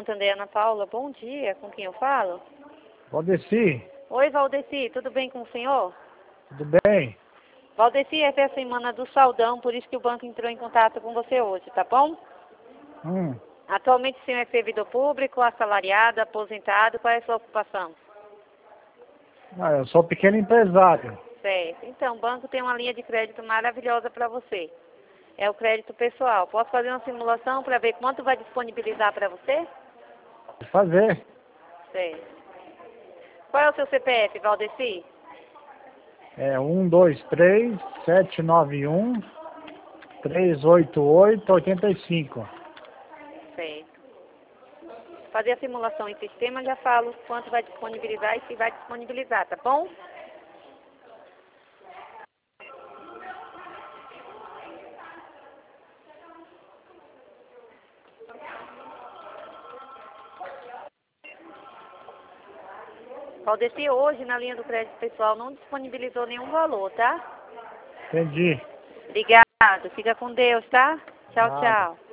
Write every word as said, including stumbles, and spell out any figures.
Santander, Ana Paula, bom dia, com quem eu falo? Valdeci, Oi, Valdeci, tudo bem com o senhor? tudo bem? Valdeci, essa é a semana do saldão, por isso que o banco entrou em contato com você hoje, tá bom? Hum, Atualmente o senhor é servidor público, assalariado, aposentado, qual é a sua ocupação? ah, eu sou pequeno empresário. Certo, então o banco tem uma linha de crédito maravilhosa para você. É o crédito pessoal. Posso fazer uma simulação para ver quanto vai disponibilizar para você? Vou fazer. Certo. Qual é o seu C P F, Valdeci? É um, dois, três, sete, nove, um, três, oito, oito, oitenta e cinco. Certo. Fazer a simulação em sistema, já falo quanto vai disponibilizar e se vai disponibilizar, tá bom? Valdeci, hoje na linha do crédito pessoal não disponibilizou nenhum valor, tá? Entendi. Obrigado. Fica com Deus, tá? Tchau, Nada. tchau.